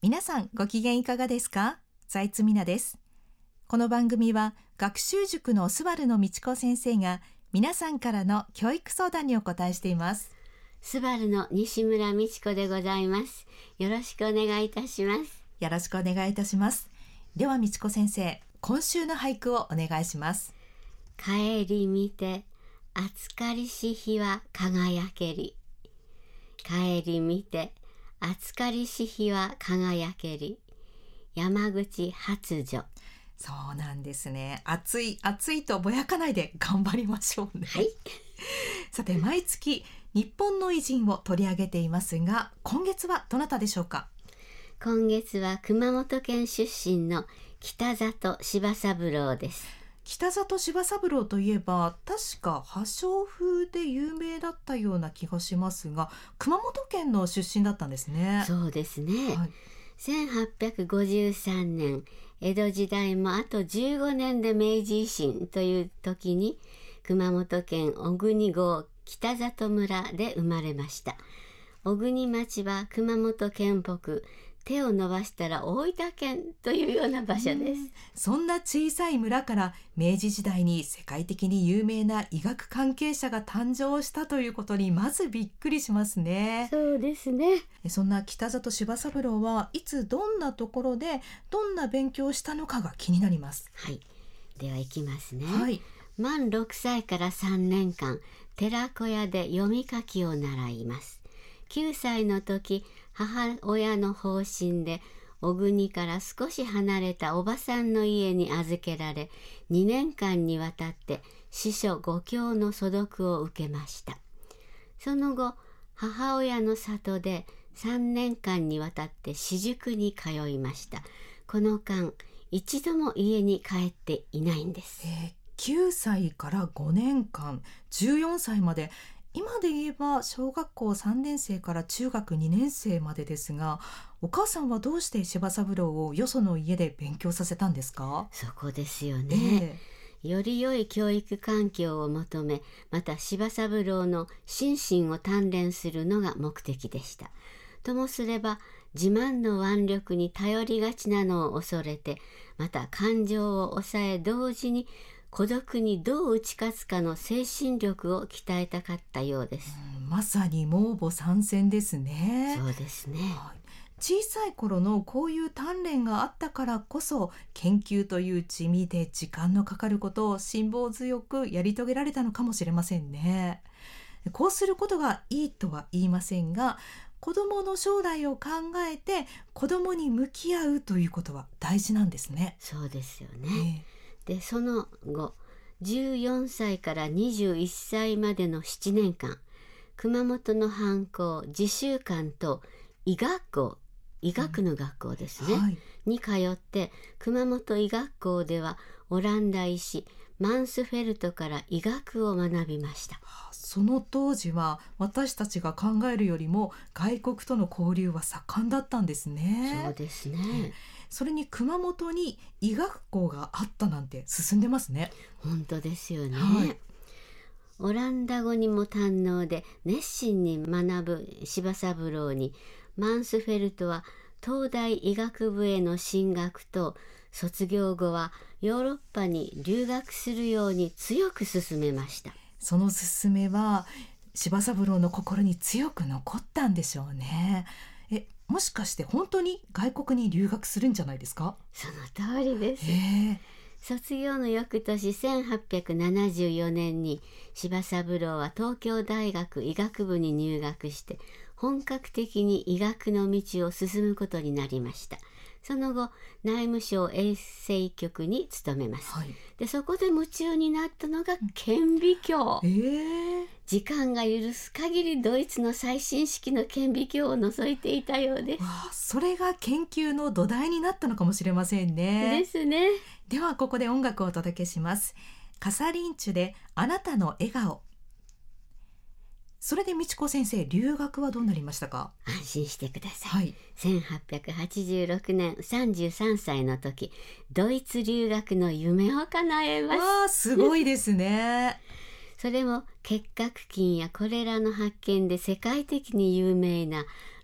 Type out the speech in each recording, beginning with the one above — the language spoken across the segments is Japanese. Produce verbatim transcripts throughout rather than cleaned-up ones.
皆さんご機嫌いかがですか？財津美奈です。この番組は学習塾のスバルの道子先生が皆さんからの教育相談にお答えしています。 スバルの西村美智子でございます。よろしくお願いいたします。 よろしくお願いいたします。では道子先生、今週の俳句をお願いします。 帰り見て暑かりし日は輝けり。帰り見て暑かりし日は輝けり。山口発女。 そうなんですね。暑い暑いとぼやかないで頑張りましょうね。 はい。 さて、毎月日本の偉人を取り上げていますが、今月はどなたでしょうか？ 今月は熊本県出身の北里柴三郎です。 北里柴三郎といえば確か破傷風で有名だったような気がしますが、熊本県の出身だったんですね。 そうですね、はい、せんはっぴゃくごじゅうさんねん、江戸時代もあとじゅうごねんで明治維新という時に熊本県小国郷北里村で生まれました。小国町は熊本県北、手を伸ばしたら大分県というような場所です。 そんな小さい村から明治時代に世界的に有名な医学関係者が誕生したということにまずびっくりしますね。 そうですね。 そんな北里柴三郎はいつどんなところでどんな勉強をしたのかが気になります。 はい、では行きますね。 はい、 満ろくさいからさんねんかん寺子屋で読み書きを習います。きゅうさいの時、母親の方針で小国から少し離れたおばさんの家に預けられ、にねんかんにわたって司書五教の所読を受けました。その後、母親の里でさんねんかんにわたって私塾に通いました。この間一度も家に帰っていないんです。 えー、きゅうさいからごねんかん、じゅうよんさいまで、今で言えば小学校さんねんせいから中学にねんせいまでですが、お母さんはどうして柴三郎をよその家で勉強させたんですか？ そこですよね、えー、より良い教育環境を求め、また柴三郎の心身を鍛錬するのが目的でした。ともすれば自慢の腕力に頼りがちなのを恐れて、また感情を抑え同時に孤独にどう打ち勝つかの精神力を鍛えたかったようです。 うん、まさに盲母参戦ですね。 そうですね、 はい、小さい頃のこういう鍛錬があったからこそ、研究という地味で時間のかかることを辛抱強くやり遂げられたのかもしれませんね。こうすることがいいとは言いませんが、子どもの将来を考えて子どもに向き合うということは大事なんですね。 そうですよえね、 え、 でその後、じゅうよんさいからにじゅういっさいまでのななねんかん、熊本の藩校自習館と医学校、医学の学校ですね、 うん、はい、 に通って、熊本医学校ではオランダ医師マンスフェルトから医学を学びました。 その当時は私たちが考えるよりも外国との交流は盛んだったんですね。 そうですね。 それに熊本に医学校があったなんて進んでますね。 本当ですよね、 はい、 オランダ語にも堪能で熱心に学ぶ柴三郎に、マンスフェルトは東大医学部への進学と、卒業後はヨーロッパに留学するように強く勧めました。 その勧めは柴三郎の心に強く残ったんでしょうね。え、もしかして本当に外国に留学するんじゃないですか？ その通りです。 えー、 卒業の翌年せんはっぴゃくななじゅうよねんに柴三郎は東京大学医学部に入学して、本格的に医学の道を進むことになりました。その後、内務省衛生局に勤めます、はい、でそこで夢中になったのが顕微鏡、 えー、 時間が許す限りドイツの最新式の顕微鏡を覗いていたようです。 わあ、それが研究の土台になったのかもしれませんね。 ですね。 ではここで音楽をお届けします。カサリンチュであなたの笑顔。それで美智子先生、留学はどうなりましたか？ 安心してください、 はい、 せんはっぴゃくはちじゅうろくねんさんじゅうさんさいの時、ドイツ留学の夢を叶えます。 わあ、すごいですねそれも結核菌やコレラの発見で世界的に有名な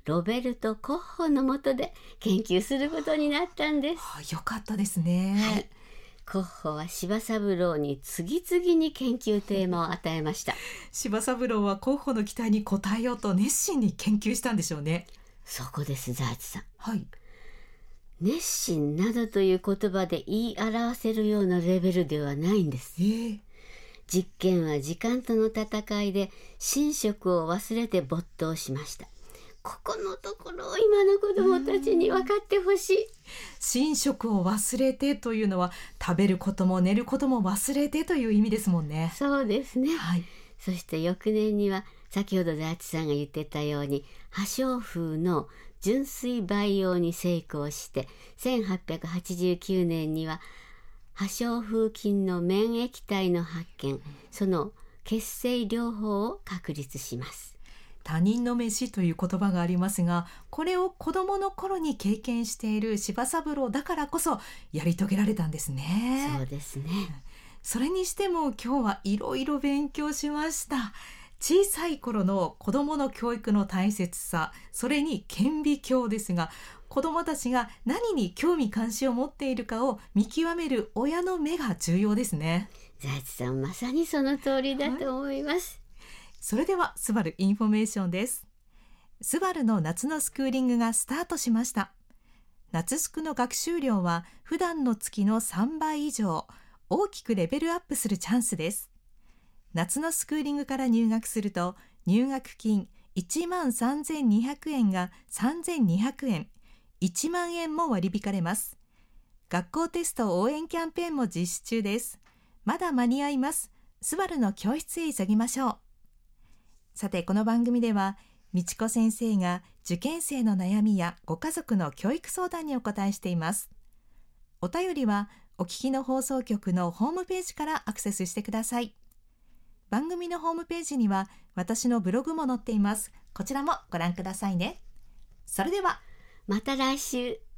ロベルト・コッホの下で研究することになったんです。 あ、よかったですね。 はい、コッホは司馬三郎に次々に研究テーマを与えました。 司馬三郎はコッホの期待に応えようと熱心に研究したんでしょうね。 そこです財津さん。 はい。 熱心などという言葉で言い表せるようなレベルではないんです。 えー、 実験は時間との戦いで寝食を忘れて没頭しました。ここのところを今の子どもたちに分かってほしい。 寝食を忘れてというのは食べることも寝ることも忘れてという意味ですもんね。 そうですね、 はい、 そして翌年には先ほど財津さんが言ってたように破傷風の純粋培養に成功して、せんはっぴゃくはちじゅうきゅうねんには破傷風菌の免疫体の発見、その血清療法を確立します。 他人の飯という言葉がありますが、これを子どもの頃に経験している司馬三郎だからこそやり遂げられたんですね。 そうですね。 それにしても今日はいろいろ勉強しました。小さい頃の子どもの教育の大切さ、それに顕微鏡ですが、子どもたちが何に興味関心を持っているかを見極める親の目が重要ですね。 財津さん、まさにその通りだと思います。 はい、それではスバルインフォメーションです。スバルの夏のスクーリングがスタートしました。夏スクの学習量は普段の月のさんばい以上、大きくレベルアップするチャンスです。夏のスクーリングから入学すると入学金いちまんさんぜんにひゃくえんがさんぜんにひゃくえん、いちまんえんも割り引かれます。学校テスト応援キャンペーンも実施中です。まだ間に合います。スバルの教室へ急ぎましょう。さて、この番組ではみちこ先生が受験生の悩みやご家族の教育相談にお答えしています。お便りはお聞きの放送局のホームページからアクセスしてください。番組のホームページには私のブログも載っています。こちらもご覧くださいね。それではまた来週。